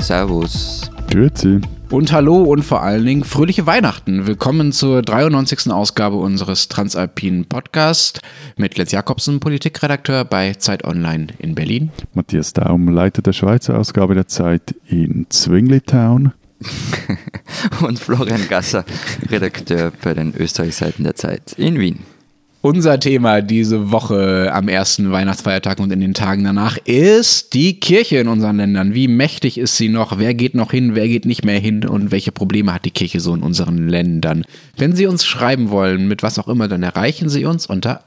Servus. Grüezi. Und hallo und vor allen Dingen fröhliche Weihnachten. Willkommen zur 93. Ausgabe unseres Transalpinen Podcasts mit Lenz Jakobsen, Politikredakteur bei Zeit Online in Berlin. Matthias Daum, Leiter der Schweizer Ausgabe der Zeit in Zwinglitown. Und Florian Gasser, Redakteur bei den Österreich-Seiten der Zeit in Wien. Unser Thema diese Woche am ersten Weihnachtsfeiertag und in den Tagen danach ist die Kirche in unseren Ländern. Wie mächtig ist sie noch? Wer geht noch hin? Wer geht nicht mehr hin? Und welche Probleme hat die Kirche so in unseren Ländern? Wenn Sie uns schreiben wollen, mit was auch immer, dann erreichen Sie uns unter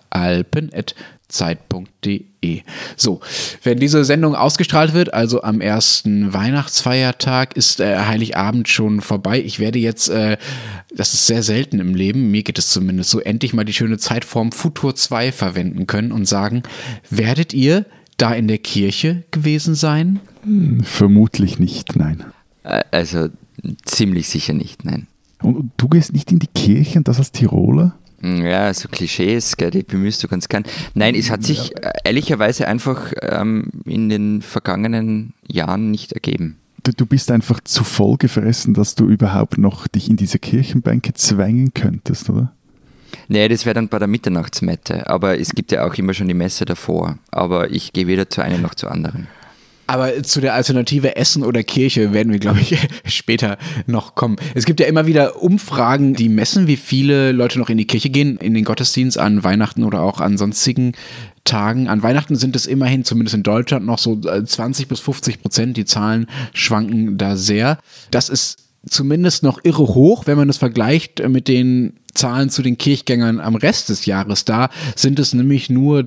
alpen@zeit.de. So, wenn diese Sendung ausgestrahlt wird, also am ersten Weihnachtsfeiertag, ist Heiligabend schon vorbei. Ich werde jetzt, das ist sehr selten im Leben, mir geht es zumindest so, endlich mal die schöne Zeitform Futur 2 verwenden können und sagen, werdet ihr da in der Kirche gewesen sein? Vermutlich nicht, nein. Also ziemlich sicher nicht, nein. Und du gehst nicht in die Kirche und das als Tiroler? Ja, so Klischees, gell, die bemühst du ganz gern. Nein, es hat sich ehrlicherweise einfach in den vergangenen Jahren nicht ergeben. Du bist einfach zu voll gefressen, dass du überhaupt noch dich in diese Kirchenbänke zwängen könntest, oder? Nee, das wäre dann bei der Mitternachtsmette, aber es gibt ja auch immer schon die Messe davor. Aber ich gehe weder zu einem noch zu anderen. Aber zu der Alternative Essen oder Kirche werden wir, glaube ich, später noch kommen. Es gibt ja immer wieder Umfragen, die messen, wie viele Leute noch in die Kirche gehen, in den Gottesdienst an Weihnachten oder auch an sonstigen Tagen. An Weihnachten sind es immerhin, zumindest in Deutschland, noch so 20-50%. Die Zahlen schwanken da sehr. Das ist zumindest noch irre hoch, wenn man es vergleicht mit den Zahlen zu den Kirchgängern am Rest des Jahres. Da sind es nämlich nur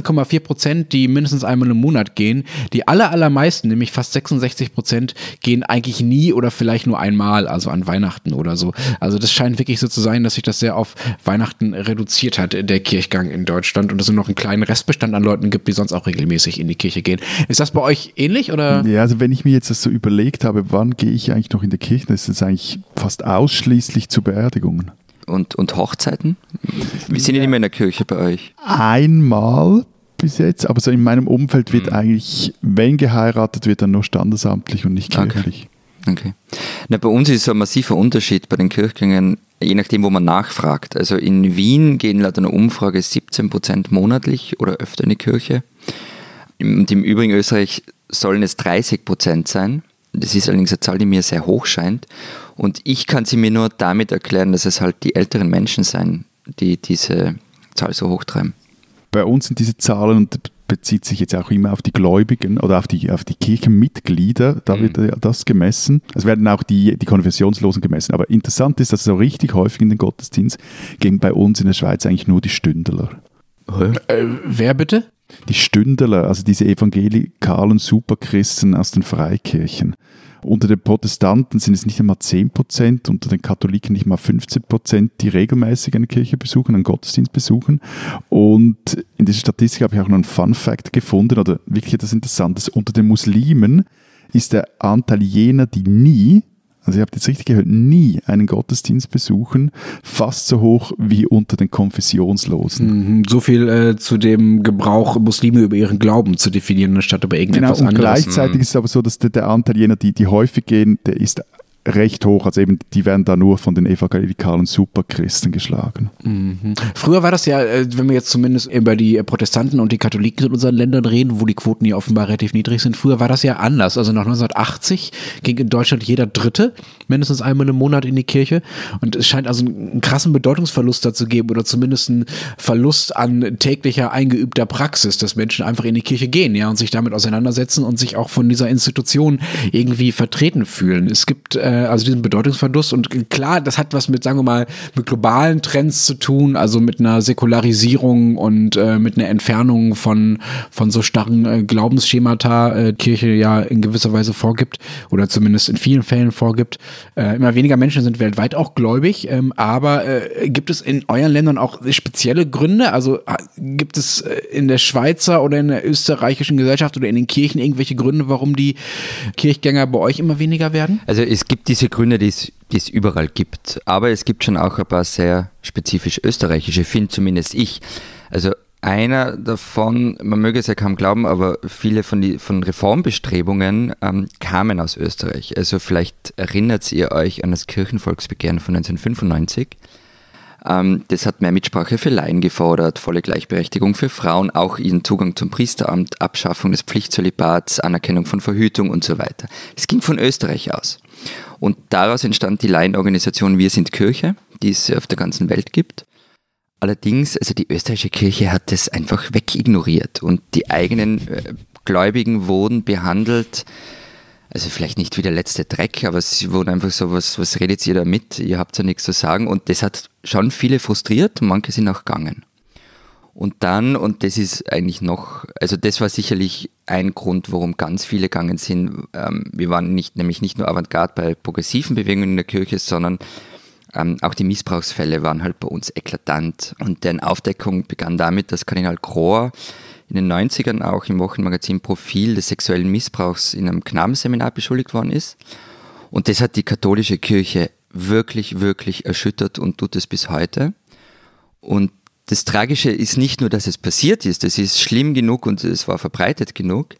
13,4%, die mindestens einmal im Monat gehen. Die allermeisten, nämlich fast 66%, gehen eigentlich nie oder vielleicht nur einmal, also an Weihnachten oder so. Also das scheint wirklich so zu sein, dass sich das sehr auf Weihnachten reduziert hat, der Kirchgang in Deutschland, und es nur noch einen kleinen Restbestand an Leuten gibt, die sonst auch regelmäßig in die Kirche gehen. Ist das bei euch ähnlich, oder? Ja, also wenn ich mir jetzt das so überlegt habe, wann gehe ich eigentlich noch in der Kirche, dann ist das eigentlich fast ausschließlich zu Beerdigungen. Und Hochzeiten? Wir sind ja nicht mehr in der Kirche bei euch. Einmal bis jetzt, aber so in meinem Umfeld wird eigentlich, wenn geheiratet wird, dann nur standesamtlich und nicht kirchlich. Okay. Na, bei uns ist so ein massiver Unterschied bei den Kirchgängern, je nachdem, wo man nachfragt. Also in Wien gehen laut einer Umfrage 17% monatlich oder öfter in die Kirche. Und im übrigen Österreich sollen es 30% sein. Das ist allerdings eine Zahl, die mir sehr hoch scheint. Und ich kann sie mir nur damit erklären, dass es halt die älteren Menschen sein, die diese Zahl so hochtreiben. Bei uns sind diese Zahlen, und das bezieht sich jetzt auch immer auf die Gläubigen oder auf die Kirchenmitglieder, da wird das gemessen. Es werden auch die Konfessionslosen gemessen. Aber interessant ist, dass so richtig häufig in den Gottesdienst gehen bei uns in der Schweiz eigentlich nur die Stündler. Wer bitte? Die Stündler, also diese evangelikalen Superchristen aus den Freikirchen. Unter den Protestanten sind es nicht einmal 10%, unter den Katholiken nicht mal 15%, die regelmäßig eine Kirche besuchen, einen Gottesdienst besuchen. Und in dieser Statistik habe ich auch noch einen Fun-Fact gefunden, oder wirklich etwas Interessantes. Unter den Muslimen ist der Anteil jener, die nie, also ihr habt jetzt richtig gehört, nie einen Gottesdienst besuchen, fast so hoch wie unter den Konfessionslosen. So viel zu dem Gebrauch, Muslime über ihren Glauben zu definieren, statt über irgendetwas anderes. Anderes. Gleichzeitig ist es aber so, dass der Anteil jener, die häufig gehen, der ist recht hoch. Also eben, die werden da nur von den evangelikalen Superchristen geschlagen. Früher war das ja, wenn wir jetzt zumindest über die Protestanten und die Katholiken in unseren Ländern reden, wo die Quoten ja offenbar relativ niedrig sind, früher war das ja anders. Also nach 1980 ging in Deutschland jeder Dritte mindestens einmal im Monat in die Kirche, und es scheint also einen krassen Bedeutungsverlust dazu geben, oder zumindest einen Verlust an täglicher eingeübter Praxis, dass Menschen einfach in die Kirche gehen, ja, und sich damit auseinandersetzen und sich auch von dieser Institution irgendwie vertreten fühlen. Es gibt also diesen Bedeutungsverlust, und klar, das hat was mit, sagen wir mal, mit globalen Trends zu tun, also mit einer Säkularisierung und mit einer Entfernung von so starren Glaubensschemata, Kirche ja in gewisser Weise vorgibt oder zumindest in vielen Fällen vorgibt. Immer weniger Menschen sind weltweit auch gläubig, aber gibt es in euren Ländern auch spezielle Gründe? Also gibt es in der Schweizer oder in der österreichischen Gesellschaft oder in den Kirchen irgendwelche Gründe, warum die Kirchgänger bei euch immer weniger werden? Also es gibt diese Gründe, die es überall gibt, aber es gibt schon auch ein paar sehr spezifisch österreichische, finde zumindest ich. Also einer davon, man möge es ja kaum glauben, aber viele von Reformbestrebungen kamen aus Österreich. Also vielleicht erinnert ihr euch an das Kirchenvolksbegehren von 1995. Das hat mehr Mitsprache für Laien gefordert, volle Gleichberechtigung für Frauen, auch ihren Zugang zum Priesteramt, Abschaffung des Pflichtzölibats, Anerkennung von Verhütung und so weiter. Das ging von Österreich aus. Und daraus entstand die Laienorganisation Wir sind Kirche, die es auf der ganzen Welt gibt. Allerdings, also die österreichische Kirche hat das einfach wegignoriert und die eigenen Gläubigen wurden behandelt, also vielleicht nicht wie der letzte Dreck, aber sie wurden einfach so, was redet ihr da mit? Ihr habt ja nichts zu sagen, und das hat schon viele frustriert und manche sind auch gegangen. Und dann, und das ist eigentlich noch, also das war sicherlich ein Grund, warum ganz viele gegangen sind. Wir waren nämlich nicht nur Avantgarde bei progressiven Bewegungen in der Kirche, sondern auch die Missbrauchsfälle waren halt bei uns eklatant. Und deren Aufdeckung begann damit, dass Kardinal Grohr in den 90ern auch im Wochenmagazin Profil des sexuellen Missbrauchs in einem Knabenseminar beschuldigt worden ist. Und das hat die katholische Kirche wirklich, wirklich erschüttert und tut es bis heute. Und das Tragische ist nicht nur, dass es passiert ist, das ist schlimm genug und es war verbreitet genug,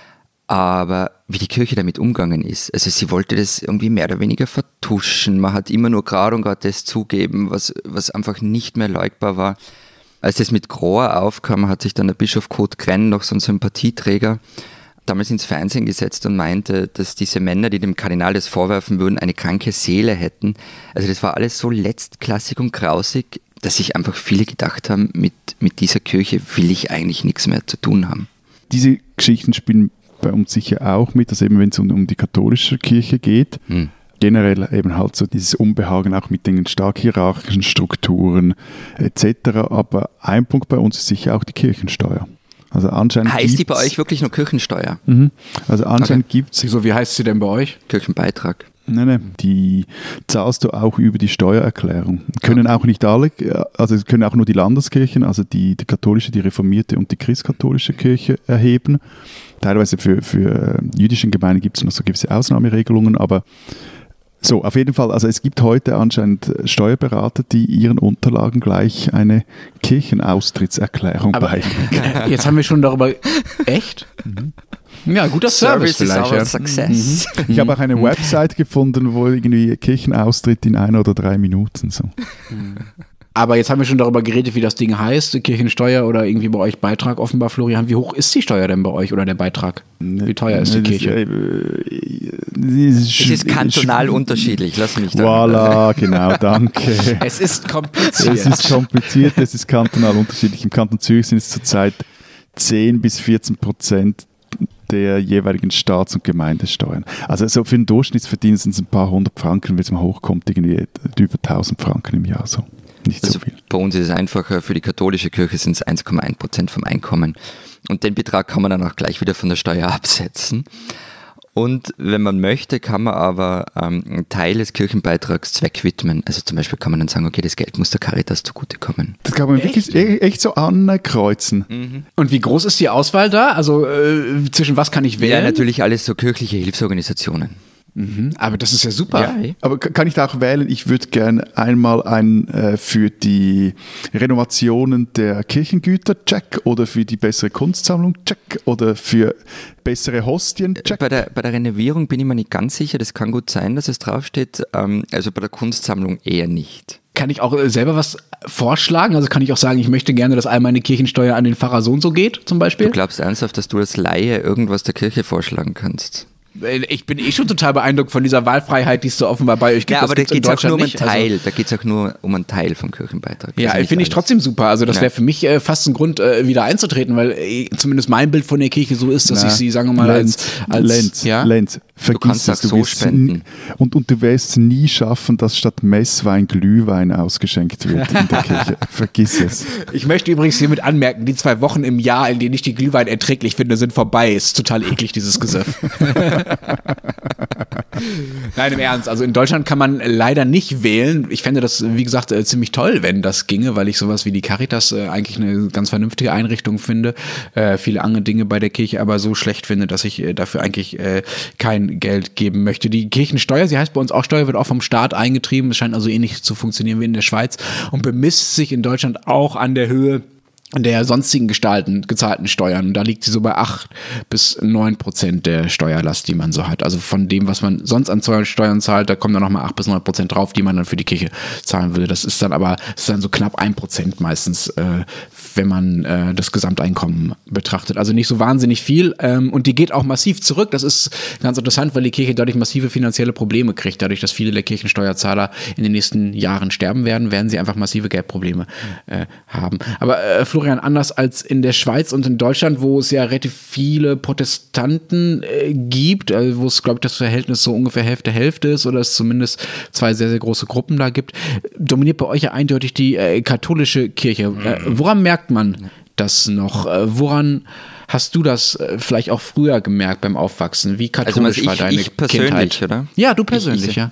aber wie die Kirche damit umgegangen ist. Also sie wollte das irgendwie mehr oder weniger vertuschen. Man hat immer nur gerade und gerade das zugeben, was einfach nicht mehr leugbar war. Als das mit Grohr aufkam, hat sich dann der Bischof Kurt Krenn, noch so ein Sympathieträger, damals ins Fernsehen gesetzt und meinte, dass diese Männer, die dem Kardinal das vorwerfen würden, eine kranke Seele hätten. Also das war alles so letztklassig und grausig, dass sich einfach viele gedacht haben, mit dieser Kirche will ich eigentlich nichts mehr zu tun haben. Diese Geschichten spielen bei uns sicher auch mit, dass eben wenn es um die katholische Kirche geht, generell eben halt so dieses Unbehagen auch mit den stark hierarchischen Strukturen etc. Aber ein Punkt bei uns ist sicher auch die Kirchensteuer. Also anscheinend heißt die bei euch wirklich nur Kirchensteuer? Also anscheinend gibt es... So, wie heißt sie denn bei euch? Kirchenbeitrag. Nein, die zahlst du auch über die Steuererklärung. Können auch nicht alle, also es können auch nur die Landeskirchen, also die katholische, die reformierte und die christkatholische Kirche erheben. Teilweise für jüdischen Gemeinden gibt es noch so gewisse Ausnahmeregelungen, aber so, auf jeden Fall, also es gibt heute anscheinend Steuerberater, die ihren Unterlagen gleich eine Kirchenaustrittserklärung beilegen. Jetzt haben wir schon darüber... Echt? Ja, guter Service vielleicht. Ja. Success. Ich habe auch eine Website gefunden, wo irgendwie Kirchenaustritt in 1 oder 3 Minuten so. Aber jetzt haben wir schon darüber geredet, wie das Ding heißt, Kirchensteuer oder irgendwie bei euch Beitrag offenbar, Florian. Wie hoch ist die Steuer denn bei euch oder der Beitrag? Wie teuer ist die Kirche? Es ist kantonal unterschiedlich, lass mich da. Voilà, genau, danke. Es ist kompliziert. Es ist kantonal unterschiedlich. Im Kanton Zürich sind es zurzeit 10-14% der jeweiligen Staats- und Gemeindesteuern. Also so für den Durchschnittsverdiener sind es ein paar 100 Franken, wenn es mal hochkommt, irgendwie über 1000 Franken im Jahr so. Nicht so viel. Bei uns ist es einfacher, für die katholische Kirche sind es 1,1% vom Einkommen. Und den Betrag kann man dann auch gleich wieder von der Steuer absetzen. Und wenn man möchte, kann man aber einen Teil des Kirchenbeitrags zweckwidmen. Also zum Beispiel kann man dann sagen, okay, das Geld muss der Caritas zugutekommen. Das kann man wirklich echt so ankreuzen. Und wie groß ist die Auswahl da? Also zwischen was kann ich wählen? Ja, natürlich alles so kirchliche Hilfsorganisationen. Aber das ist ja super. Ja. Aber kann ich da auch wählen, ich würde gerne einmal für die Renovationen der Kirchengüter check oder für die bessere Kunstsammlung check oder für bessere Hostien check? Bei der Renovierung bin ich mir nicht ganz sicher, das kann gut sein, dass es draufsteht, also bei der Kunstsammlung eher nicht. Kann ich auch selber was vorschlagen? Also kann ich auch sagen, ich möchte gerne, dass all meine Kirchensteuer an den Pfarrer so und so geht, zum Beispiel? Du glaubst ernsthaft, dass du als Laie irgendwas der Kirche vorschlagen kannst? Ich bin schon total beeindruckt von dieser Wahlfreiheit, die es so offenbar bei euch gibt. Ja, aber da geht es auch nur um einen Teil. Also, da geht es auch nur um einen Teil vom Kirchenbeitrag. Ja, finde ich trotzdem super. Also das wäre für mich fast ein Grund, wieder einzutreten, weil zumindest mein Bild von der Kirche so ist, dass ich sie, sagen wir mal, Lenz, du kannst das so spenden. Und du wirst es nie schaffen, dass statt Messwein Glühwein ausgeschenkt wird in der Kirche. Vergiss es. Ich möchte übrigens hiermit anmerken, die 2 Wochen im Jahr, in denen ich die Glühwein erträglich finde, sind vorbei. Ist total eklig, dieses Gesöff. Nein, im Ernst. Also in Deutschland kann man leider nicht wählen. Ich fände das, wie gesagt, ziemlich toll, wenn das ginge, weil ich sowas wie die Caritas eigentlich eine ganz vernünftige Einrichtung finde. Viele andere Dinge bei der Kirche aber so schlecht finde, dass ich dafür eigentlich kein Geld geben möchte. Die Kirchensteuer, sie heißt bei uns auch Steuer, wird auch vom Staat eingetrieben. Es scheint also ähnlich zu funktionieren wie in der Schweiz und bemisst sich in Deutschland auch an der Höhe der sonstigen gezahlten Steuern. Und da liegt sie so bei 8-9% der Steuerlast, die man so hat. Also von dem, was man sonst an Steuern zahlt, da kommen dann nochmal 8-9% drauf, die man dann für die Kirche zahlen würde. Das ist dann so knapp 1% meistens, wenn man das Gesamteinkommen betrachtet. Also nicht so wahnsinnig viel. Und die geht auch massiv zurück. Das ist ganz interessant, weil die Kirche dadurch massive finanzielle Probleme kriegt. Dadurch, dass viele der Kirchensteuerzahler in den nächsten Jahren sterben werden sie einfach massive Geldprobleme haben. Aber Florian, anders als in der Schweiz und in Deutschland, wo es ja relativ viele Protestanten gibt, wo es, glaube ich, das Verhältnis so ungefähr Hälfte ist oder es zumindest 2 sehr, sehr große Gruppen da gibt, dominiert bei euch ja eindeutig die katholische Kirche. Woran merkt man das noch? Woran hast du das vielleicht auch früher gemerkt beim Aufwachsen? Wie katholisch war deine ich persönlich, Kindheit? Oder? Ja, du persönlich, ja.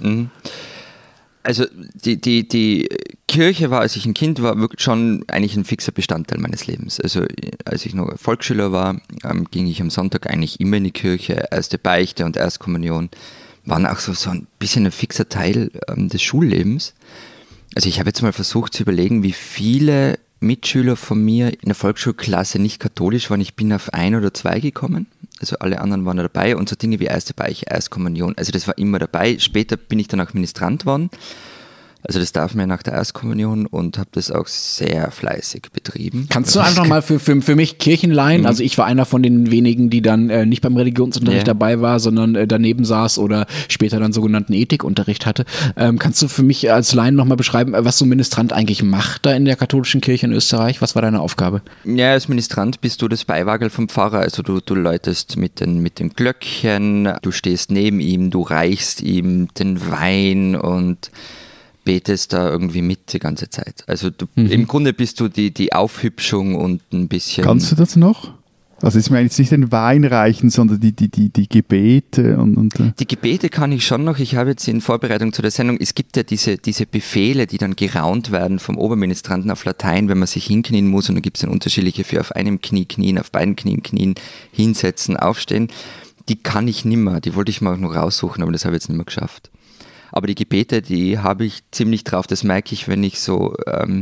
Also die Kirche war, als ich ein Kind war, wirklich schon eigentlich ein fixer Bestandteil meines Lebens. Also als ich noch Volksschüler war, ging ich am Sonntag eigentlich immer in die Kirche. Erste Beichte und Erstkommunion waren auch so ein bisschen ein fixer Teil des Schullebens. Also ich habe jetzt mal versucht zu überlegen, wie viele Mitschüler von mir in der Volksschulklasse nicht katholisch waren. Ich bin auf 1 oder 2 gekommen. Also alle anderen waren da dabei und so Dinge wie Erste Beichte, Erstkommunion. Also das war immer dabei. Später bin ich dann auch Ministrant geworden. Also das darf man nach der Erstkommunion und habe das auch sehr fleißig betrieben. Kannst du einfach mal für mich Kirchenleihen, also ich war einer von den wenigen, die dann nicht beim Religionsunterricht dabei war, sondern daneben saß oder später dann sogenannten Ethikunterricht hatte. Kannst du für mich als Laien nochmal beschreiben, was so ein Ministrant eigentlich macht da in der katholischen Kirche in Österreich? Was war deine Aufgabe? Ja, als Ministrant bist du das Beiwagel vom Pfarrer. Also du läutest mit den Glöckchen, du stehst neben ihm, du reichst ihm den Wein und betest da irgendwie mit die ganze Zeit. Also im Grunde bist du die Aufhübschung und ein bisschen... Kannst du das noch? Also ich meine jetzt nicht den Wein reichen, sondern die Gebete und Die Gebete kann ich schon noch. Ich habe jetzt in Vorbereitung zu der Sendung, es gibt ja diese Befehle, die dann geraunt werden vom Oberministranten auf Latein, wenn man sich hinknien muss, und da gibt es dann unterschiedliche für auf einem Knie knien, auf beiden Knien knien, hinsetzen, aufstehen. Die kann ich nimmer. Die wollte ich mal auch noch raussuchen, aber das habe ich jetzt nicht mehr geschafft. Aber die Gebete, die habe ich ziemlich drauf. Das merke ich, wenn ich so,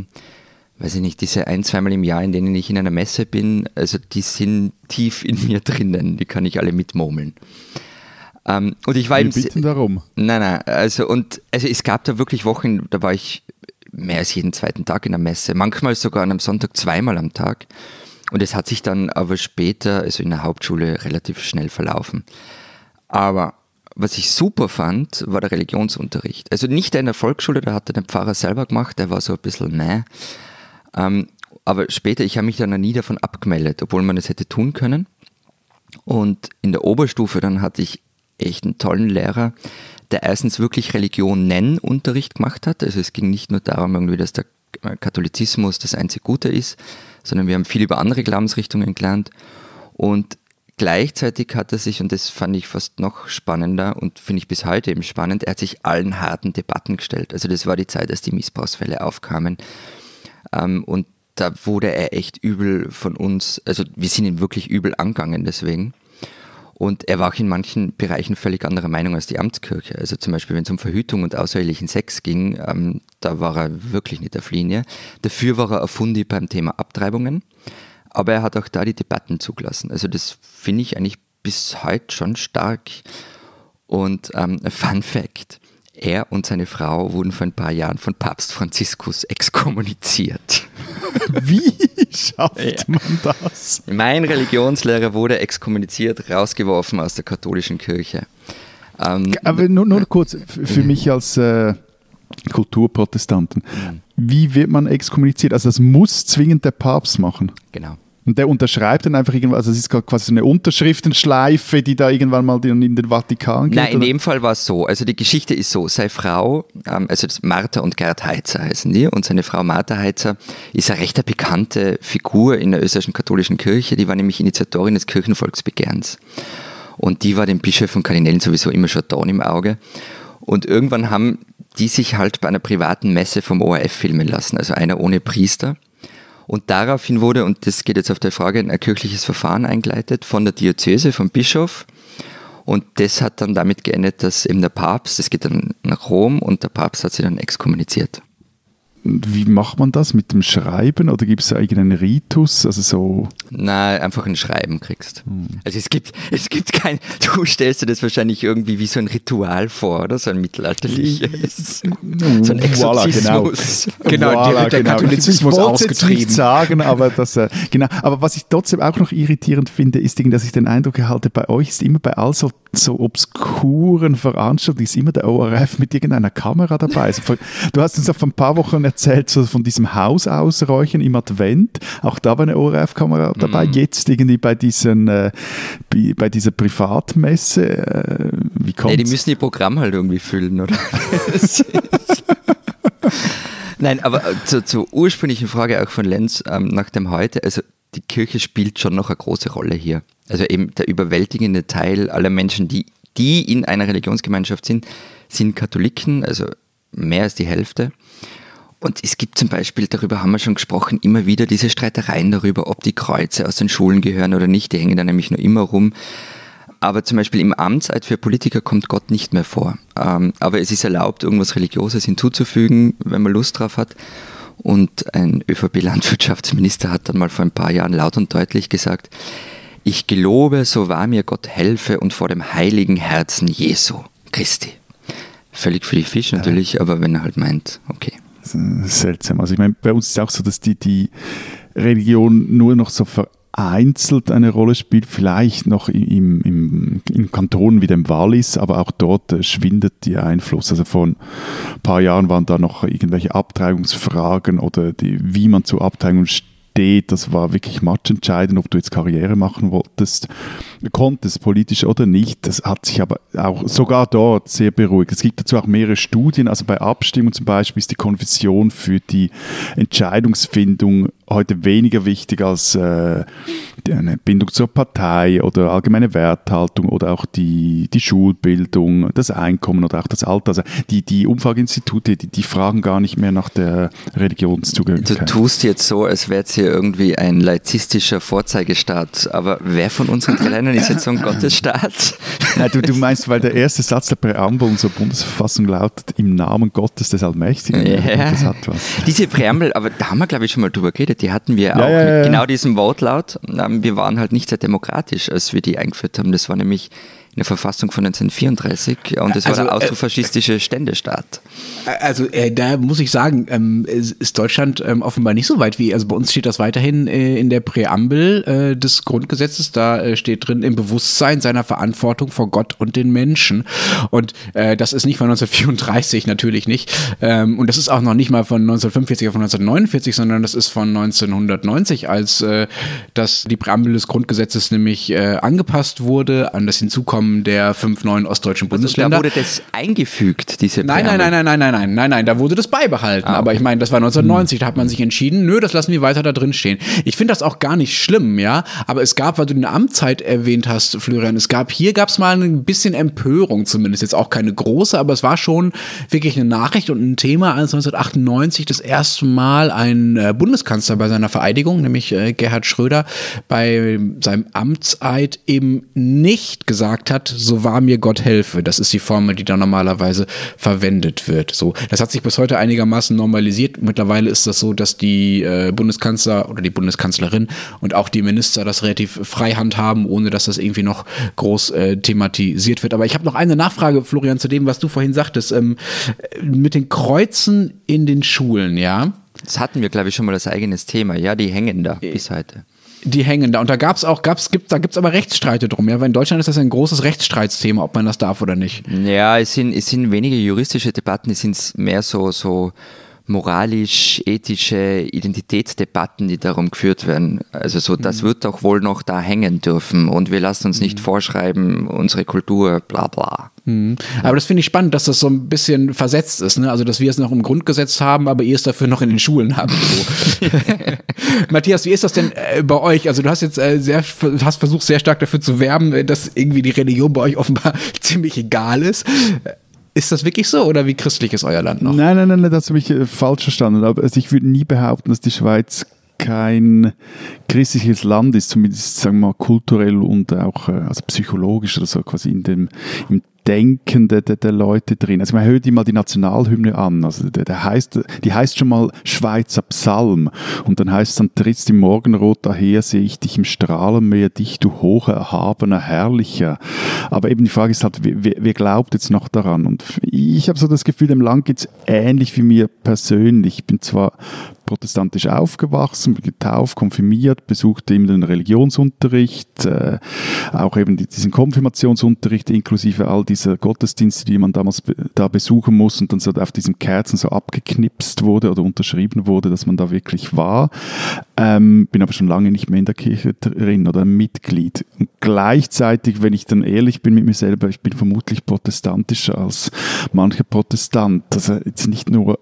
weiß ich nicht, diese 1-2 Mal im Jahr, in denen ich in einer Messe bin, also die sind tief in mir drinnen. Die kann ich alle mitmurmeln. Und ich war wir bitten darum. Nein, also es gab da wirklich Wochen, da war ich mehr als jeden zweiten Tag in der Messe. Manchmal sogar an einem Sonntag 2-mal am Tag. Und es hat sich dann aber später, also in der Hauptschule, relativ schnell verlaufen. Aber was ich super fand, war der Religionsunterricht. Also nicht der in der Volksschule, da hat der Pfarrer selber gemacht, der war so ein bisschen aber später, ich habe mich dann nie davon abgemeldet, obwohl man das hätte tun können. Und in der Oberstufe dann hatte ich echt einen tollen Lehrer, der erstens wirklich Religion-Unterricht gemacht hat. Also es ging nicht nur darum, irgendwie, dass der Katholizismus das einzig Gute ist, sondern wir haben viel über andere Glaubensrichtungen gelernt. Und gleichzeitig hat er sich, und das fand ich fast noch spannender und finde ich bis heute eben spannend, er hat sich allen harten Debatten gestellt. Also das war die Zeit, als die Missbrauchsfälle aufkamen. Und da wurde er echt übel von uns, also wir sind ihn wirklich übel angegangen deswegen. Und er war auch in manchen Bereichen völlig anderer Meinung als die Amtskirche. Also zum Beispiel, wenn es um Verhütung und außerehelichen Sex ging, da war er wirklich nicht auf Linie. Dafür war er ein Fundi beim Thema Abtreibungen. Aber er hat auch da die Debatten zugelassen. Also das finde ich eigentlich bis heute schon stark. Und Fun Fact, er und seine Frau wurden vor ein paar Jahren von Papst Franziskus exkommuniziert. Wie schafft man das? Mein Religionslehrer wurde exkommuniziert, rausgeworfen aus der katholischen Kirche. Aber nur kurz, für mich als Kulturprotestanten, wie wird man exkommuniziert? Also das muss zwingend der Papst machen. Genau. Und der unterschreibt dann einfach irgendwas, also es ist quasi so eine Unterschriftenschleife, die da irgendwann mal in den Vatikan geht? Nein, in dem Fall war es so, also die Geschichte ist so, seine Frau, also Martha und Gerd Heitzer heißen die, und seine Frau Martha Heitzer ist eine recht bekannte Figur in der österreichischen katholischen Kirche, die war nämlich Initiatorin des Kirchenvolksbegehrens. Und die war den Bischöfen und Kardinälen sowieso immer schon Dorn im Auge. Und irgendwann haben die sich halt bei einer privaten Messe vom ORF filmen lassen, also einer ohne Priester. Und daraufhin wurde, und das geht jetzt auf der Frage, ein kirchliches Verfahren eingeleitet von der Diözese, vom Bischof. Und das hat dann damit geendet, dass eben der Papst, das geht dann nach Rom, und der Papst hat sie dann exkommuniziert. Wie macht man das mit dem Schreiben oder gibt es da irgendeinen Ritus? Also so? Na, einfach ein Schreiben kriegst. Also es gibt kein, du stellst dir das wahrscheinlich irgendwie wie so ein Ritual vor, oder? So ein mittelalterliches, so ein Exorzismus. Genau, der Katholizismus ich wollte ausgetrieben. Nicht sagen, aber das, genau. Aber was ich trotzdem auch noch irritierend finde, ist, dass ich den Eindruck erhalte, bei euch ist immer bei all so obskuren Veranstaltungen ist immer der ORF mit irgendeiner Kamera dabei. Also du hast uns vor ein paar Wochen erzählt, so von diesem Haus ausräuchern im Advent. Auch da war eine ORF-Kamera dabei. Jetzt irgendwie bei dieser Privatmesse. Wie kommt's? Nee, die müssen ihr Programm halt irgendwie füllen, oder? Nein, aber zur ursprünglichen Frage auch von Lenz nach dem Heute, also die Kirche spielt schon noch eine große Rolle hier. Also eben der überwältigende Teil aller Menschen, die in einer Religionsgemeinschaft sind Katholiken, also mehr als die Hälfte. Und es gibt zum Beispiel, darüber haben wir schon gesprochen, immer wieder diese Streitereien darüber, ob die Kreuze aus den Schulen gehören oder nicht. Die hängen da nämlich nur immer rum. Aber zum Beispiel im Amtseid für Politiker kommt Gott nicht mehr vor. Aber es ist erlaubt, irgendwas Religiöses hinzuzufügen, wenn man Lust drauf hat. Und ein ÖVP-Landwirtschaftsminister hat dann mal vor ein paar Jahren laut und deutlich gesagt, ich gelobe, so wahr mir Gott helfe und vor dem heiligen Herzen Jesu Christi. Völlig für die Fisch natürlich, aber wenn er halt meint, okay. Seltsam. Also ich meine, bei uns ist es auch so, dass die Religion nur noch so vereinzelt eine Rolle spielt, vielleicht noch in Kantonen wie dem Wallis, aber auch dort schwindet der Einfluss. Also vor ein paar Jahren waren da noch irgendwelche Abtreibungsfragen oder wie man zur Abtreibung steht. Das war wirklich matchentscheidend, ob du jetzt Karriere machen konntest, politisch oder nicht. Das hat sich aber auch sogar dort sehr beruhigt. Es gibt dazu auch mehrere Studien. Also bei Abstimmung zum Beispiel ist die Konfession für die Entscheidungsfindung heute weniger wichtig als eine Bindung zur Partei oder allgemeine Werthaltung oder auch die Schulbildung, das Einkommen oder auch das Alter. Also die Umfrageinstitute, die fragen gar nicht mehr nach der Religionszugehörigkeit. Du tust jetzt so, als wäre es hier irgendwie ein laizistischer Vorzeigestaat, aber wer von unseren drei Ländern ist jetzt so ein Gottesstaat? Nein, du meinst, weil der erste Satz der Präambel unserer Bundesverfassung lautet, im Namen Gottes des Allmächtigen. Ja. Das hat was. Diese Präambel, aber da haben wir, glaube ich, schon mal drüber geredet, die hatten wir auch mit genau diesem Wortlaut. Wir waren halt nicht sehr demokratisch, als wir die eingeführt haben. Das war nämlich in der Verfassung von 1934 und das war der austrofaschistische Ständestaat. Also da muss ich sagen, ist Deutschland offenbar nicht so weit wie, also bei uns steht das weiterhin in der Präambel des Grundgesetzes, da steht drin, im Bewusstsein seiner Verantwortung vor Gott und den Menschen, und das ist nicht von 1934, natürlich nicht, und das ist auch noch nicht mal von 1945 oder von 1949, sondern das ist von 1990, als die Präambel des Grundgesetzes nämlich angepasst wurde an das Hinzukommen der 5 neuen ostdeutschen Bundesländer. Also da wurde das eingefügt, diese Präambel? Nein, da wurde das beibehalten. Aber ich meine, das war 1990, da hat man sich entschieden, nö, das lassen wir weiter da drin stehen. Ich finde das auch gar nicht schlimm, ja, aber es gab, weil du eine Amtszeit erwähnt hast, Florian, hier gab es mal ein bisschen Empörung zumindest, jetzt auch keine große, aber es war schon wirklich eine Nachricht und ein Thema, als 1998 das erste Mal ein Bundeskanzler bei seiner Vereidigung, nämlich Gerhard Schröder, bei seinem Amtseid eben nicht gesagt hat, so wahr mir Gott helfe. Das ist die Formel, die da normalerweise verwendet wird. So, das hat sich bis heute einigermaßen normalisiert. Mittlerweile ist das so, dass die Bundeskanzler oder die Bundeskanzlerin und auch die Minister das relativ frei handhaben, ohne dass das irgendwie noch groß thematisiert wird. Aber ich habe noch eine Nachfrage, Florian, zu dem, was du vorhin sagtest, mit den Kreuzen in den Schulen, ja? Das hatten wir, glaube ich, schon mal als eigenes Thema. Ja, die hängen da bis heute. Die hängen da. Und da gibt's aber Rechtsstreite drum. Ja? Weil in Deutschland ist das ein großes Rechtsstreitsthema, ob man das darf oder nicht. Ja, es sind weniger juristische Debatten, es sind mehr so moralisch-ethische Identitätsdebatten, die darum geführt werden. Also so, das wird doch wohl noch da hängen dürfen und wir lassen uns nicht vorschreiben, unsere Kultur, bla bla. Aber das finde ich spannend, dass das so ein bisschen versetzt ist, ne? Also, dass wir es noch im Grundgesetz haben, aber ihr es dafür noch in den Schulen habt. So. Matthias, wie ist das denn bei euch? Also, du hast jetzt hast versucht, sehr stark dafür zu werben, dass irgendwie die Religion bei euch offenbar ziemlich egal ist. Ist das wirklich so oder wie christlich ist euer Land noch? Nein, das habe ich falsch verstanden. Aber ich würde nie behaupten, dass die Schweiz kein christliches Land ist, zumindest sagen wir mal kulturell und auch also psychologisch oder so quasi im Denken der Leute drin. Also man hört immer die Nationalhymne an. Also die heißt schon mal Schweizer Psalm. Und dann heißt es dann, trittst im Morgenrot daher, sehe ich dich im Strahlenmeer, dich, du hoher, erhabener, herrlicher. Aber eben die Frage ist halt, wer glaubt jetzt noch daran? Und ich habe so das Gefühl, dem Land geht es ähnlich wie mir persönlich. Ich bin zwar protestantisch aufgewachsen, getauft, konfirmiert, besuchte eben den Religionsunterricht, auch eben diesen Konfirmationsunterricht inklusive all dieser Gottesdienste, die man damals da besuchen muss und dann so auf diesen Kerzen so abgeknipst wurde oder unterschrieben wurde, dass man da wirklich war. Bin aber schon lange nicht mehr in der Kirche drin oder Mitglied. Und gleichzeitig, wenn ich dann ehrlich bin mit mir selber, ich bin vermutlich protestantischer als mancher Protestant. Also jetzt nicht nur,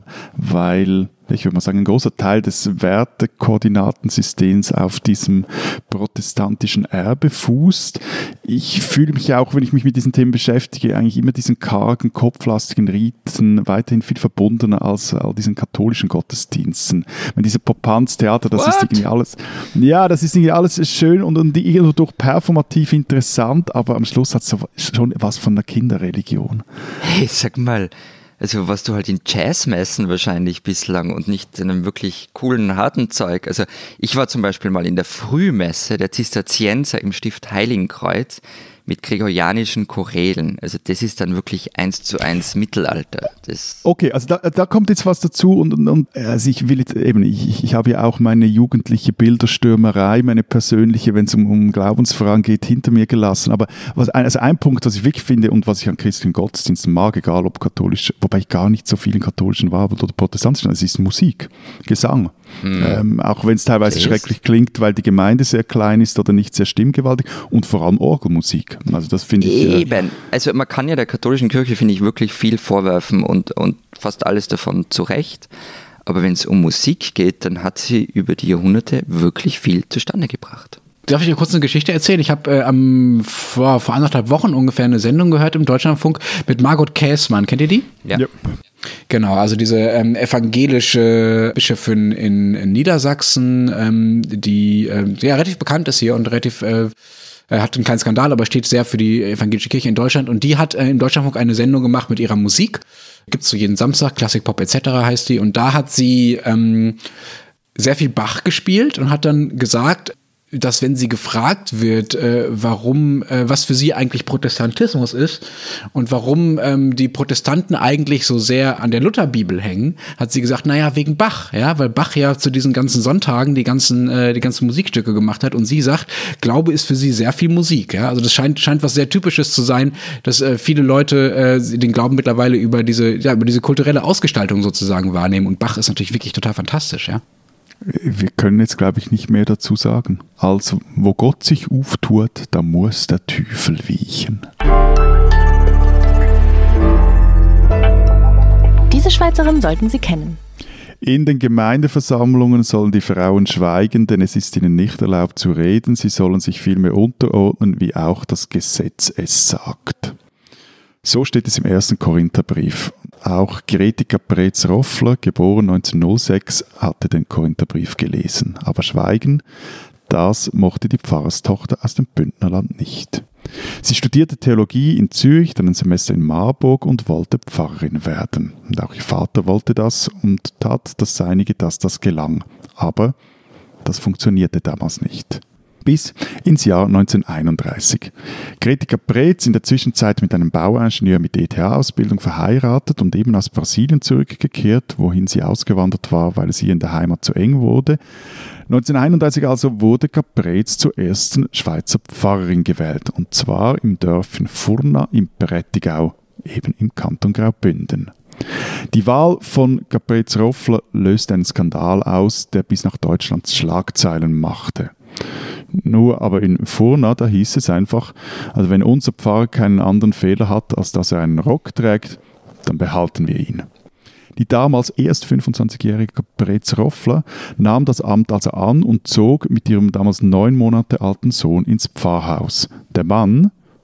weil ich würde mal sagen, ein großer Teil des Wertekoordinatensystems auf diesem protestantischen Erbe fußt. Ich fühle mich auch, wenn ich mich mit diesen Themen beschäftige, eigentlich immer diesen kargen, kopflastigen Riten weiterhin viel verbundener als all diesen katholischen Gottesdiensten. Wenn diese Popanztheater, das ist irgendwie alles, ja, das ist irgendwie alles schön und irgendwo durch performativ interessant, aber am Schluss hat es schon was von der Kinderreligion. Hey, sag mal, also was du halt in Jazzmessen wahrscheinlich bislang und nicht in einem wirklich coolen, harten Zeug. Also ich war zum Beispiel mal in der Frühmesse der Zisterzienser im Stift Heiligenkreuz mit gregorianischen Chorälen. Also das ist dann wirklich 1:1 Mittelalter. Okay, also da kommt jetzt was dazu und also ich will jetzt eben, ich habe ja auch meine jugendliche Bilderstürmerei, meine persönliche, wenn es um Glaubensfragen geht, hinter mir gelassen. Aber ein Punkt, was ich wirklich finde und was ich an christlichen Gottesdiensten mag, egal ob katholisch, wobei ich gar nicht so viel in katholischen war oder protestantischen, es ist Musik, Gesang. Auch wenn es teilweise schrecklich klingt, weil die Gemeinde sehr klein ist oder nicht sehr stimmgewaltig und vor allem Orgelmusik. Also das finde ich... Eben. Also man kann ja der katholischen Kirche, finde ich, wirklich viel vorwerfen und fast alles davon zu Recht. Aber wenn es um Musik geht, dann hat sie über die Jahrhunderte wirklich viel zustande gebracht. Darf ich dir kurz eine Geschichte erzählen? Ich habe vor 1,5 Wochen ungefähr eine Sendung gehört im Deutschlandfunk mit Margot Käßmann. Kennt ihr die? Ja. Yep. Genau, also diese evangelische Bischöfin in Niedersachsen, die ja relativ bekannt ist hier und relativ hat einen kleinen Skandal, aber steht sehr für die evangelische Kirche in Deutschland. Und die hat im Deutschlandfunk eine Sendung gemacht mit ihrer Musik. Gibt's so jeden Samstag, Klassik, Pop etc. heißt die. Und da hat sie sehr viel Bach gespielt und hat dann gesagt, dass wenn sie gefragt wird, was für sie eigentlich Protestantismus ist und warum die Protestanten eigentlich so sehr an der Lutherbibel hängen, hat sie gesagt, naja, wegen Bach, ja, weil Bach ja zu diesen ganzen Sonntagen die ganzen Musikstücke gemacht hat und sie sagt, Glaube ist für sie sehr viel Musik, ja, also das scheint was sehr Typisches zu sein, dass viele Leute den Glauben mittlerweile über diese kulturelle Ausgestaltung sozusagen wahrnehmen und Bach ist natürlich wirklich total fantastisch, ja. Wir können jetzt, glaube ich, nicht mehr dazu sagen. Also, wo Gott sich auftut, da muss der Teufel weichen. Diese Schweizerin sollten Sie kennen. In den Gemeindeversammlungen sollen die Frauen schweigen, denn es ist ihnen nicht erlaubt zu reden. Sie sollen sich vielmehr unterordnen, wie auch das Gesetz es sagt. So steht es im 1. Korintherbrief. Auch Gretika Preetz-Roffler, geboren 1906, hatte den Korintherbrief gelesen. Aber schweigen, das mochte die Pfarrerstochter aus dem Bündnerland nicht. Sie studierte Theologie in Zürich, dann ein Semester in Marburg und wollte Pfarrerin werden. Und auch ihr Vater wollte das und tat das Seinige, dass das gelang. Aber das funktionierte damals nicht. Bis ins Jahr 1931. Gretika Preetz in der Zwischenzeit mit einem Bauingenieur mit ETH-Ausbildung verheiratet und eben aus Brasilien zurückgekehrt, wohin sie ausgewandert war, weil es ihr in der Heimat zu eng wurde. 1931 also wurde Preetz zur ersten Schweizer Pfarrerin gewählt, und zwar im Dörfchen Furna im Prättigau, eben im Kanton Graubünden. Die Wahl von Preetz-Roffler löste einen Skandal aus, der bis nach Deutschland Schlagzeilen machte. Nur aber in Furna, da hieß es einfach, also wenn unser Pfarrer keinen anderen Fehler hat, als dass er einen Rock trägt, dann behalten wir ihn. Die damals erst 25-jährige Preetz-Roffler nahm das Amt also an und zog mit ihrem damals 9 Monate alten Sohn ins Pfarrhaus. Der Mann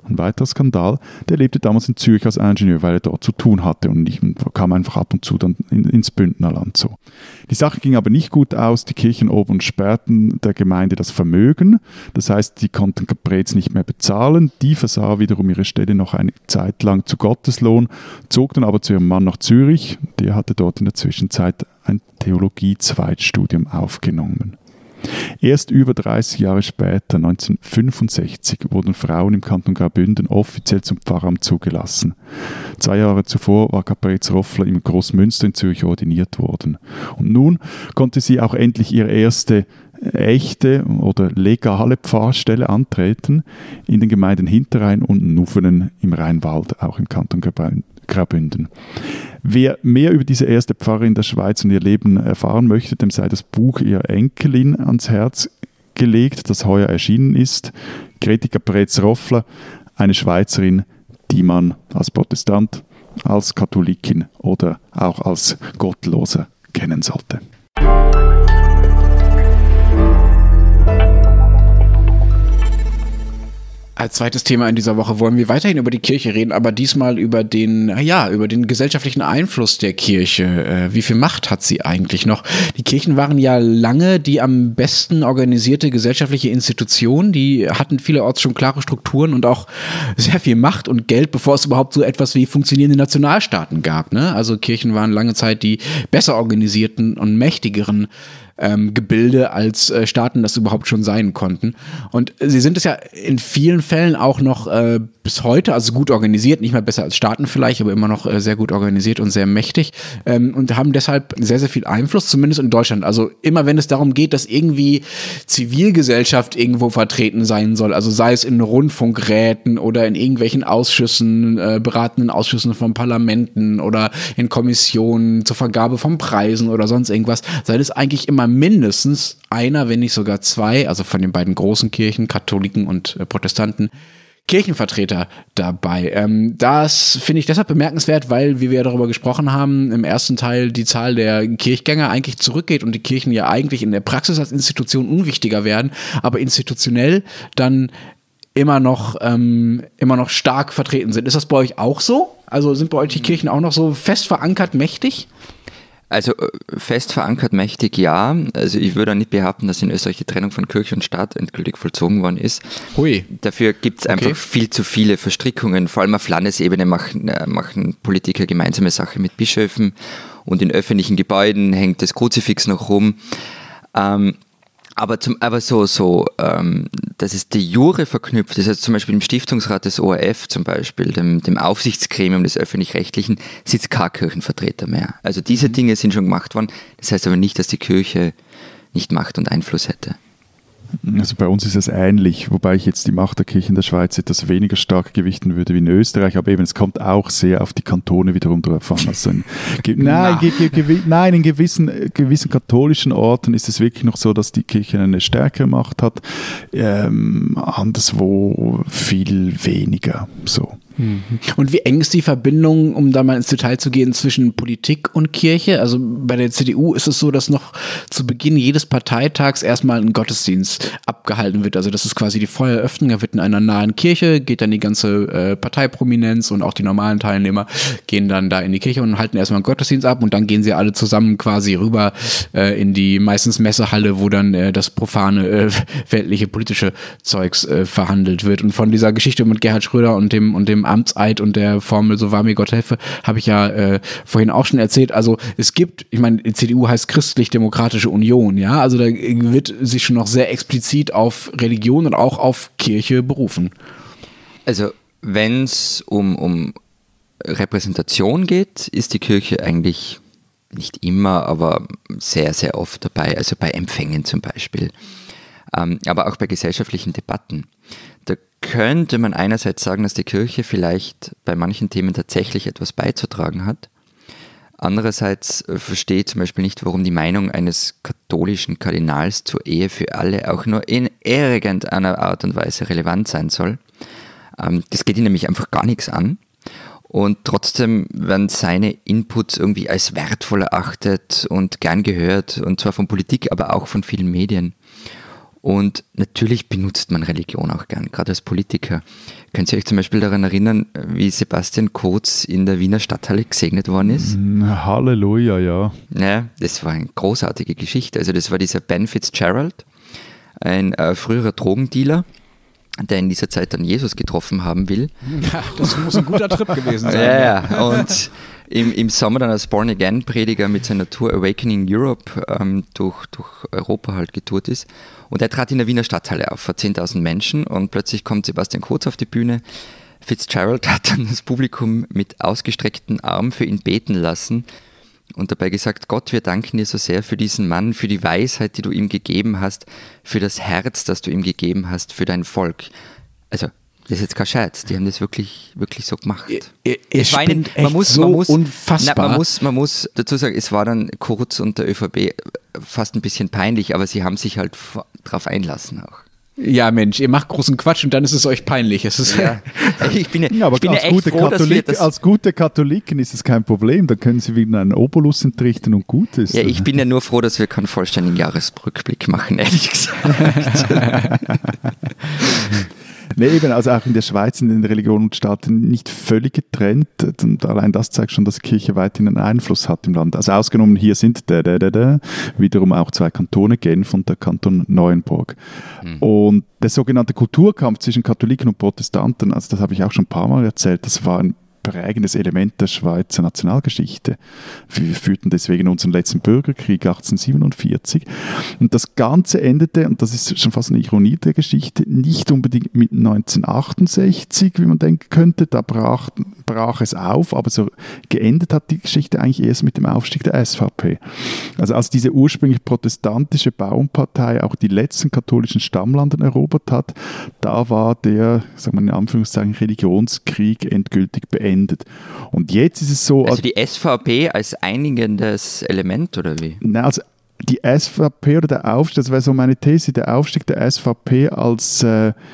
ein weiterer Skandal, der lebte damals in Zürich als Ingenieur, weil er dort zu tun hatte und kam einfach ab und zu dann ins Bündnerland so. Die Sache ging aber nicht gut aus. Die Kirchenoberen sperrten der Gemeinde das Vermögen. Das heißt, die konnten Caprez nicht mehr bezahlen. Die versah wiederum ihre Stelle noch eine Zeit lang zu Gotteslohn, zog dann aber zu ihrem Mann nach Zürich. Der hatte dort in der Zwischenzeit ein Theologie-Zweitstudium aufgenommen. Erst über 30 Jahre später, 1965, wurden Frauen im Kanton Graubünden offiziell zum Pfarramt zugelassen. 2 Jahre zuvor war Caprez Roffler im Großmünster in Zürich ordiniert worden. Und nun konnte sie auch endlich ihre erste echte oder legale Pfarrstelle antreten in den Gemeinden Hinterrhein und Nuvenen im Rheinwald, auch im Kanton Graubünden. Wer mehr über diese erste Pfarrerin der Schweiz und ihr Leben erfahren möchte, dem sei das Buch ihrer Enkelin ans Herz gelegt, das heuer erschienen ist. Greti Caprez Roffler, eine Schweizerin, die man als Protestant, als Katholikin oder auch als Gottloser kennen sollte. Als zweites Thema in dieser Woche wollen wir weiterhin über die Kirche reden, aber diesmal über den gesellschaftlichen Einfluss der Kirche. Wie viel Macht hat sie eigentlich noch? Die Kirchen waren ja lange die am besten organisierte gesellschaftliche Institution. Die hatten vielerorts schon klare Strukturen und auch sehr viel Macht und Geld, bevor es überhaupt so etwas wie funktionierende Nationalstaaten gab, ne? Also Kirchen waren lange Zeit die besser organisierten und mächtigeren Gebilde als Staaten das überhaupt schon sein konnten. Und sie sind es ja in vielen Fällen auch noch bis heute, also gut organisiert, nicht mal besser als Staaten vielleicht, aber immer noch sehr gut organisiert und sehr mächtig und haben deshalb sehr, sehr viel Einfluss, zumindest in Deutschland. Also immer wenn es darum geht, dass irgendwie Zivilgesellschaft irgendwo vertreten sein soll, also sei es in Rundfunkräten oder in irgendwelchen Ausschüssen, beratenden Ausschüssen von Parlamenten oder in Kommissionen zur Vergabe von Preisen oder sonst irgendwas, sei es eigentlich immer mindestens einer, wenn nicht sogar zwei, also von den beiden großen Kirchen, Katholiken und Protestanten, Kirchenvertreter dabei. Das finde ich deshalb bemerkenswert, weil, wie wir darüber gesprochen haben, im ersten Teil die Zahl der Kirchgänger eigentlich zurückgeht und die Kirchen ja eigentlich in der Praxis als Institution unwichtiger werden, aber institutionell dann immer noch stark vertreten sind. Ist das bei euch auch so? Also sind bei euch die Kirchen auch noch so fest verankert mächtig? Also fest verankert mächtig, ja. Also ich würde auch nicht behaupten, dass in Österreich die Trennung von Kirche und Staat endgültig vollzogen worden ist. Hui. Dafür gibt es einfach viel zu viele Verstrickungen. Vor allem auf Landesebene machen Politiker gemeinsame Sache mit Bischöfen und in öffentlichen Gebäuden hängt das Kruzifix noch rum. Aber dass es de jure verknüpft ist, also zum Beispiel im Stiftungsrat des ORF zum Beispiel, dem Aufsichtsgremium des Öffentlich-Rechtlichen, sitzt kein Kirchenvertreter mehr. Also diese Dinge sind schon gemacht worden. Das heißt aber nicht, dass die Kirche nicht Macht und Einfluss hätte. Also bei uns ist es ähnlich, wobei ich jetzt die Macht der Kirche in der Schweiz etwas weniger stark gewichten würde wie in Österreich, aber eben es kommt auch sehr auf die Kantone wiederum drauf an. Also in gewissen katholischen Orten ist es wirklich noch so, dass die Kirche eine stärkere Macht hat, anderswo viel weniger. So. Und wie eng ist die Verbindung, um da mal ins Detail zu gehen, zwischen Politik und Kirche? Also bei der CDU ist es so, dass noch zu Beginn jedes Parteitags erstmal ein Gottesdienst abgehalten wird. Also das ist quasi die Feueröffnung, da wird in einer nahen Kirche, geht dann die ganze Parteiprominenz und auch die normalen Teilnehmer gehen dann da in die Kirche und halten erstmal einen Gottesdienst ab und dann gehen sie alle zusammen quasi rüber in die meistens Messehalle, wo dann das profane weltliche politische Zeugs verhandelt wird. Und von dieser Geschichte mit Gerhard Schröder und dem Amtseid und der Formel "So wahr mir Gott helfe" habe ich ja vorhin auch schon erzählt. Also es gibt, ich meine, die CDU heißt Christlich-Demokratische Union, ja, also da wird sich schon noch sehr explizit auf Religion und auch auf Kirche berufen. Also wenn es um Repräsentation geht, ist die Kirche eigentlich nicht immer, aber sehr, sehr oft dabei, also bei Empfängen zum Beispiel, aber auch bei gesellschaftlichen Debatten. Da könnte man einerseits sagen, dass die Kirche vielleicht bei manchen Themen tatsächlich etwas beizutragen hat. Andererseits verstehe ich zum Beispiel nicht, warum die Meinung eines katholischen Kardinals zur Ehe für alle auch nur in irgendeiner Art und Weise relevant sein soll. Das geht ihn nämlich einfach gar nichts an. Und trotzdem werden seine Inputs irgendwie als wertvoll erachtet und gern gehört, und zwar von Politik, aber auch von vielen Medien. Und natürlich benutzt man Religion auch gern, gerade als Politiker. Könnt ihr euch zum Beispiel daran erinnern, wie Sebastian Kurz in der Wiener Stadthalle gesegnet worden ist? Halleluja, ja. Ja, das war eine großartige Geschichte. Also das war dieser Ben Fitzgerald, ein früherer Drogendealer, der in dieser Zeit dann Jesus getroffen haben will. Ja, das muss ein guter Trip gewesen sein. Ja, und im Sommer dann als Born-Again-Prediger mit seiner Tour Awakening Europe durch Europa halt getourt ist. Und er trat in der Wiener Stadthalle auf, vor 10.000 Menschen, und plötzlich kommt Sebastian Kurz auf die Bühne. Fitzgerald hat dann das Publikum mit ausgestreckten Armen für ihn beten lassen und dabei gesagt: Gott, wir danken dir so sehr für diesen Mann, für die Weisheit, die du ihm gegeben hast, für das Herz, das du ihm gegeben hast, für dein Volk. Also, das ist jetzt kein Scherz, die haben das wirklich, wirklich so gemacht. Unfassbar. Man muss dazu sagen, es war dann Kurz und der ÖVP fast ein bisschen peinlich, aber sie haben sich halt drauf einlassen auch. Ja, Mensch, ihr macht großen Quatsch und dann ist es euch peinlich. Es ist ja. Ich bin aber ja echt froh, dass wir das... Als gute Katholiken ist es kein Problem, da können sie wieder einen Obolus entrichten und gut ist. Ja, ich bin ja nur froh, dass wir keinen vollständigen Jahresrückblick machen, ehrlich gesagt. Nee, eben, also auch in der Schweiz sind die Religion und Staat nicht völlig getrennt. Und allein das zeigt schon, dass die Kirche weiterhin einen Einfluss hat im Land. Also ausgenommen hier sind wiederum auch 2 Kantone, Genf und der Kanton Neuenburg. Und der sogenannte Kulturkampf zwischen Katholiken und Protestanten, also das habe ich auch schon ein paar Mal erzählt, das war ein prägendes Element der Schweizer Nationalgeschichte. Wir führten deswegen unseren letzten Bürgerkrieg 1847. Und das Ganze endete, und das ist schon fast eine Ironie der Geschichte, nicht unbedingt mit 1968, wie man denken könnte. Da brach es auf, aber so geendet hat die Geschichte eigentlich erst mit dem Aufstieg der SVP. Also als diese ursprünglich protestantische Bauernpartei auch die letzten katholischen Stammlanden erobert hat, da war der, sagen wir in Anführungszeichen, Religionskrieg endgültig beendet. Und jetzt ist es so... Also die SVP als einigendes Element, oder wie? Nein, also die SVP oder der Aufstieg, das wäre so meine These, der Aufstieg der SVP als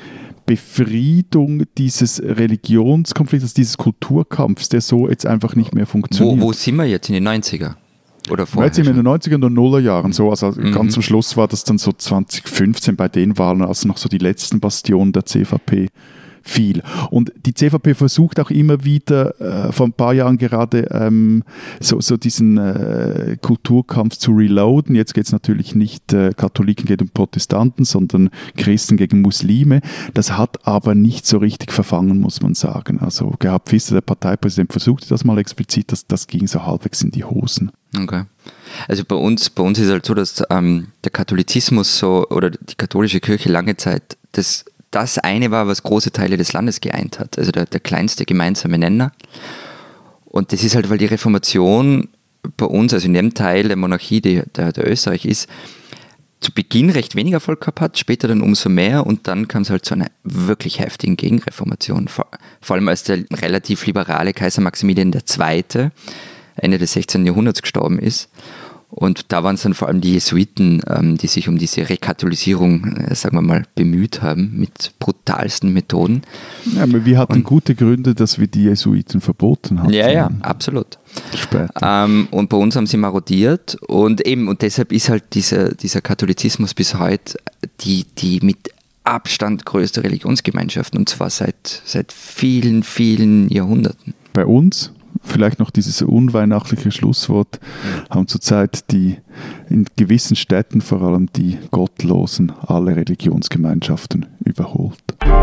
Befriedung dieses Religionskonflikts, dieses Kulturkampfs, der so jetzt einfach nicht mehr funktioniert. Wo sind wir jetzt, in den 90er? Oder vorher? Jetzt sind wir in den 90er und 0er Jahren. So, also ganz zum Schluss war das dann so 2015 bei den Wahlen, als noch so die letzten Bastionen der CVP viel. Und die CVP versucht auch immer wieder, vor ein paar Jahren gerade so diesen Kulturkampf zu reloaden. Jetzt geht es natürlich nicht Katholiken gegen Protestanten, sondern Christen gegen Muslime. Das hat aber nicht so richtig verfangen, muss man sagen. Also Gerhard Pfister, der Parteipräsident, versuchte das mal explizit, das ging so halbwegs in die Hosen. Okay. Also bei uns ist es halt so, dass der Katholizismus so oder die katholische Kirche lange Zeit das eine war, was große Teile des Landes geeint hat, also der kleinste gemeinsame Nenner. Und das ist halt, weil die Reformation bei uns, also in dem Teil der Monarchie, der Österreich ist, zu Beginn recht wenig Erfolg gehabt hat, später dann umso mehr, und dann kam es halt zu einer wirklich heftigen Gegenreformation, vor allem als der relativ liberale Kaiser Maximilian II. Ende des 16. Jahrhunderts gestorben ist. Und da waren es dann vor allem die Jesuiten, die sich um diese Rekatholisierung, sagen wir mal, bemüht haben, mit brutalsten Methoden. Ja, aber wir hatten gute Gründe, dass wir die Jesuiten verboten haben. Ja, absolut. Später. Und bei uns haben sie marodiert, und deshalb ist halt dieser Katholizismus bis heute die mit Abstand größte Religionsgemeinschaft, und zwar seit vielen, vielen Jahrhunderten. Bei uns? Vielleicht noch dieses unweihnachtliche Schlusswort, haben zurzeit in gewissen Städten vor allem die Gottlosen alle Religionsgemeinschaften überholt.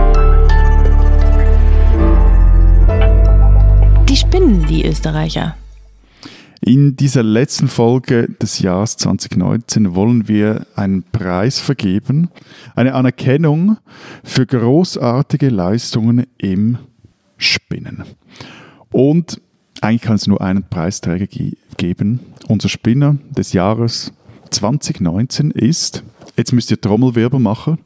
Die spinnen, die Österreicher. In dieser letzten Folge des Jahres 2019 wollen wir einen Preis vergeben, eine Anerkennung für großartige Leistungen im Spinnen. Und eigentlich kann es nur einen Preisträger geben. Unser Spinner des Jahres 2019 ist, jetzt müsst ihr Trommelwirbel machen,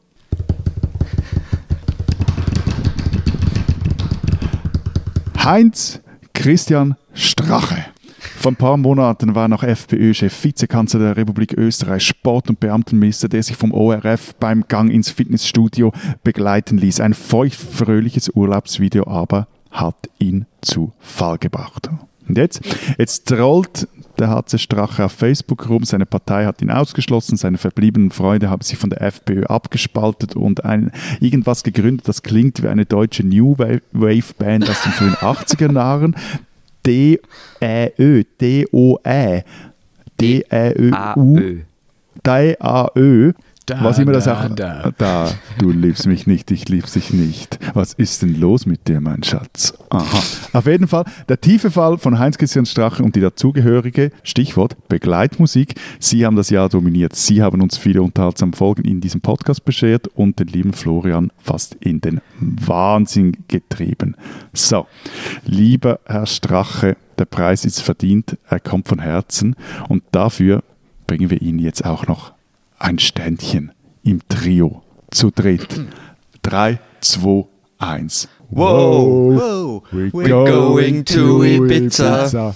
Heinz Christian Strache. Vor ein paar Monaten war er noch FPÖ-Chef, Vizekanzler der Republik Österreich, Sport- und Beamtenminister, der sich vom ORF beim Gang ins Fitnessstudio begleiten ließ. Ein feuchtfröhliches Urlaubsvideo aber hat ihn zu Fall gebracht. Und jetzt trollt der HC Strache auf Facebook rum. Seine Partei hat ihn ausgeschlossen, seine verbliebenen Freunde haben sich von der FPÖ abgespaltet und irgendwas gegründet, das klingt wie eine deutsche New Wave Band aus den frühen 80er Jahren. D-E-Ö, D-O-E, D-E-Ö-U, D-A-Ö. Was immer das auch. Da, du liebst mich nicht, ich lieb dich nicht. Was ist denn los mit dir, mein Schatz? Aha. Auf jeden Fall, der tiefe Fall von Heinz-Christian Strache und die dazugehörige, Stichwort Begleitmusik. Sie haben das Jahr dominiert. Sie haben uns viele unterhaltsame Folgen in diesem Podcast beschert und den lieben Florian fast in den Wahnsinn getrieben. So, lieber Herr Strache, der Preis ist verdient, er kommt von Herzen und dafür bringen wir Ihnen jetzt auch noch ein Ständchen im Trio zu dritt. 3, 2, 1. Wow, we're going to Ibiza.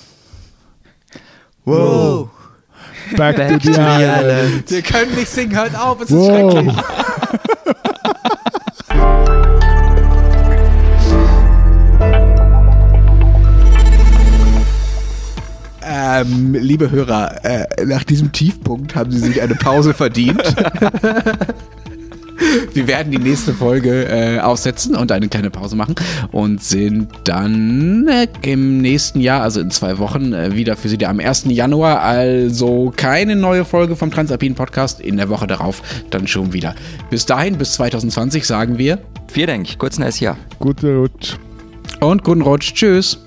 Wow, back to the island. Wir können nicht singen, hört auf, es ist schrecklich. Liebe Hörer, nach diesem Tiefpunkt haben Sie sich eine Pause verdient. Wir werden die nächste Folge aussetzen und eine kleine Pause machen und sind dann im nächsten Jahr, also in 2 Wochen, wieder für Sie da am 1. Januar. Also keine neue Folge vom Transalpinen Podcast, in der Woche darauf dann schon wieder. Bis dahin, bis 2020 sagen wir Vielen Dank, kurz neues Jahr. Guten Rutsch. Und guten Rutsch. Tschüss.